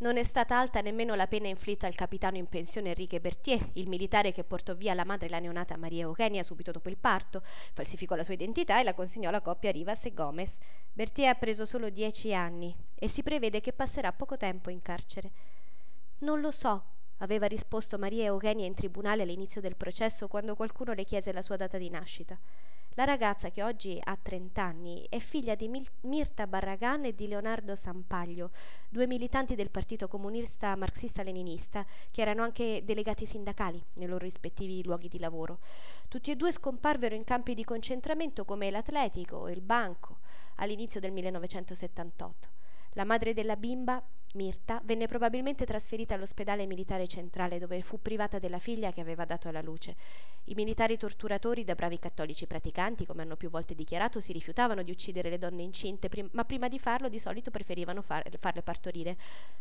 Non è stata alta nemmeno la pena inflitta al capitano in pensione Enrique Berthier, il militare che portò via la madre e la neonata Maria Eugenia subito dopo il parto, falsificò la sua identità e la consegnò alla coppia Rivas e Gomez. Berthier ha preso solo 10 anni e si prevede che passerà poco tempo in carcere. Non lo so, aveva risposto Maria Eugenia in tribunale all'inizio del processo quando qualcuno le chiese la sua data di nascita. La ragazza, che oggi ha 30 anni, è figlia di Mirta Barragan e di Leonardo Sampaglio, due militanti del Partito Comunista Marxista-Leninista, che erano anche delegati sindacali nei loro rispettivi luoghi di lavoro. Tutti e due scomparvero in campi di concentramento come l'Atletico e il Banco all'inizio del 1978. La madre della bimba, Mirta, venne probabilmente trasferita all'ospedale militare centrale dove fu privata della figlia che aveva dato alla luce. I militari torturatori, da bravi cattolici praticanti, come hanno più volte dichiarato, si rifiutavano di uccidere le donne incinte, ma prima di farlo di solito preferivano farle partorire.